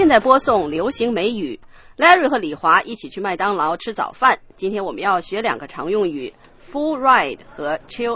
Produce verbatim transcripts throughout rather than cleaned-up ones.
现在播送流行美语。Larry 和李华一起去麦当劳吃早饭。今天我们要学两个常用语 ：full ride 和 chill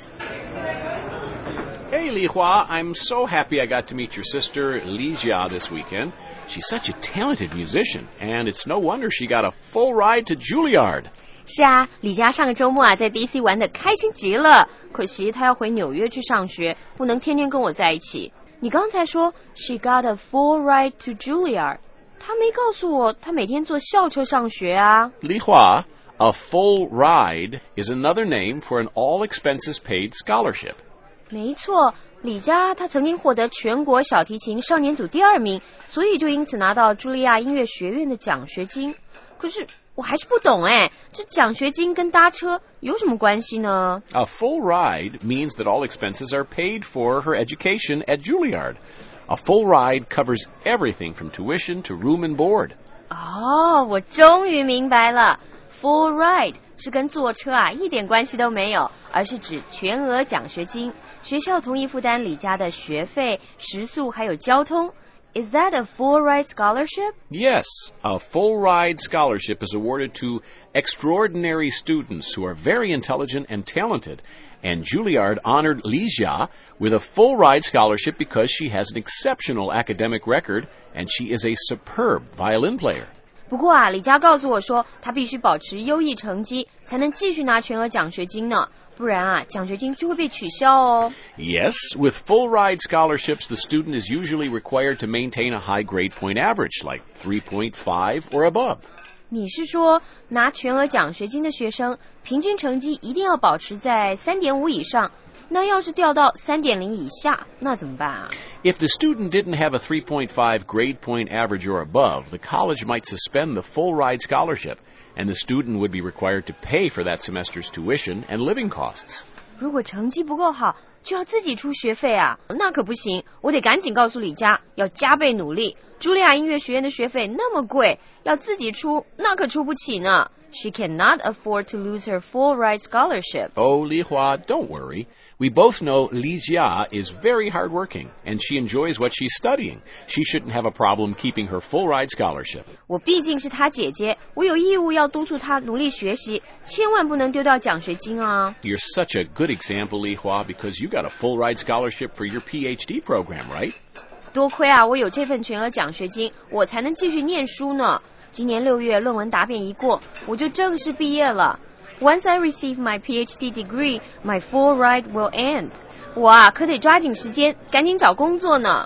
out。Hey, Li Hua, I'm so happy I got to meet your sister, Li Jia, this weekend. She's such a talented musician, and it's no wonder she got a full ride to Juilliard. 是啊，李佳上个周末啊在 B C 玩得开心极了，可惜她要回纽约去上学，不能天天跟我在一起。你刚才说 she got a full ride to Juilliard， 她没告诉我她每天坐校车上学啊。 Li Hua, a full ride is another name for an all-expenses-paid scholarship. 没错，李佳她曾经获得全国小提琴少年组第二名，所以就因此拿到茱莉亚音乐学院的奖学金。可是我还是不懂哎，这奖学金跟搭车有什么关系呢？ A full ride means that all expenses are paid for her education at Juilliard. A full ride covers everything from tuition to room and board. 哦，我终于明白了。Full ride 是跟坐车啊一点关系都没有，而是指全额奖学金，学校同意负担李佳的学费、食宿还有交通。Is that a full ride scholarship? Yes, a full ride scholarship is awarded to extraordinary students who are very intelligent and talented. And Juilliard honored Li Jia with a full ride scholarship because she has an exceptional academic record and she is a superb violin player. 不过啊，李佳告诉我说，她必须保持优异成绩，才能继续拿全额奖学金呢。不然啊，奖学金就会被取消哦。 Yes, with full ride scholarships, the student is usually required to maintain a high grade point average, like three point five or above. 你是说，拿全额奖学金的学生，平均成绩一定要保持在 三点五 以上？那要是掉到 三点零 以下，那怎么办啊？ If the student didn't have a three point five grade point average or above, the college might suspend the full ride scholarship, and the student would be required to pay for that semester's tuition and living costs. 如果成绩不够好，就要自己出学费啊？那可不行，我得赶紧告诉李佳，要加倍努力。茱莉亚音乐学院的学费那么贵，要自己出，那可出不起呢。She cannot afford to lose her full ride scholarship. Oh, Li Hua, don't worry. We both know Li Jia is very hardworking, and she enjoys what she's studying. She shouldn't have a problem keeping her full ride scholarship. 我毕竟是她姐姐，我有义务要督促她努力学习，千万不能丢掉奖学金啊。 You're such a good example, Li Hua, because you got a full ride scholarship for your P H D program, right? 多亏啊，我有这份全额奖学金，我才能继续念书呢。今年六月论文答辩一过，我就正式毕业了。Once I receive my P H D degree, my full ride will end. 我啊，可得抓紧时间，赶紧找工作呢。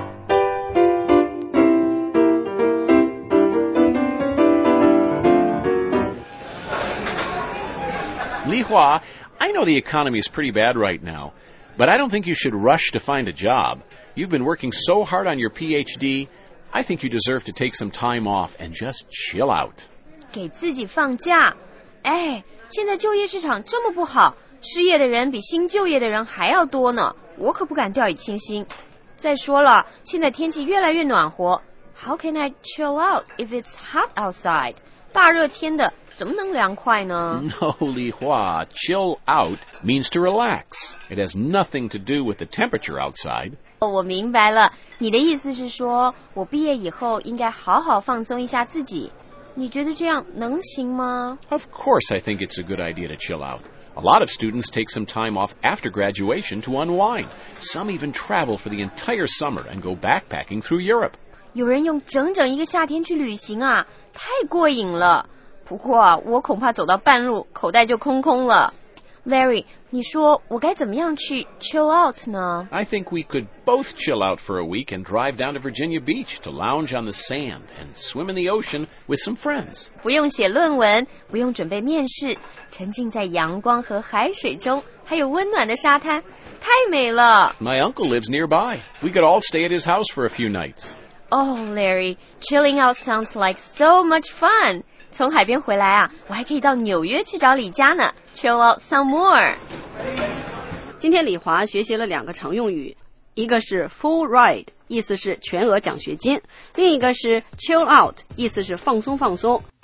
Li Hua, I know the economy is pretty bad right now, but I don't think you should rush to find a job. You've been working so hard on your P H D, I think you deserve to take some time off and just chill out. 给自己放假。哎，现在就业市场这么不好，失业的人比新就业的人还要多呢，我可不敢掉以轻心。再说了，现在天气越来越暖和 ，How can I chill out if it's hot outside？ 大热天的，怎么能凉快呢 No, Li Hua, chill out means to relax. It has nothing to do with the temperature outside. 哦，我明白了，你的意思是说，我毕业以后应该好好放松一下自己。你觉得这样能行吗？ Of course I think it's a good idea to chill out. A lot of students take some time off after graduation to unwind. Some even travel for the entire summer and go backpacking through Europe. 有人用整整一个夏天去旅行啊，太过瘾了。不过啊，我恐怕走到半路，口袋就空空了。Larry， 你说我该怎么样去 chill out 呢？ I think we could both chill out for a week and drive down to Virginia Beach to lounge on the sand and swim in the ocean with some friends. 不用写论文，不用准备面试，沉浸在阳光和海水中，还有温暖的沙滩，太美了。 My uncle lives nearby. We could all stay at his house for a few nights. Oh, Larry, chilling out sounds like so much fun. 从海边回来啊，我还可以到纽约去找李佳呢 ，chill out some more。 今天李华学习了两个常用语，一个是 full ride， 意思是全额奖学金；另一个是 chill out， 意思是放松放松。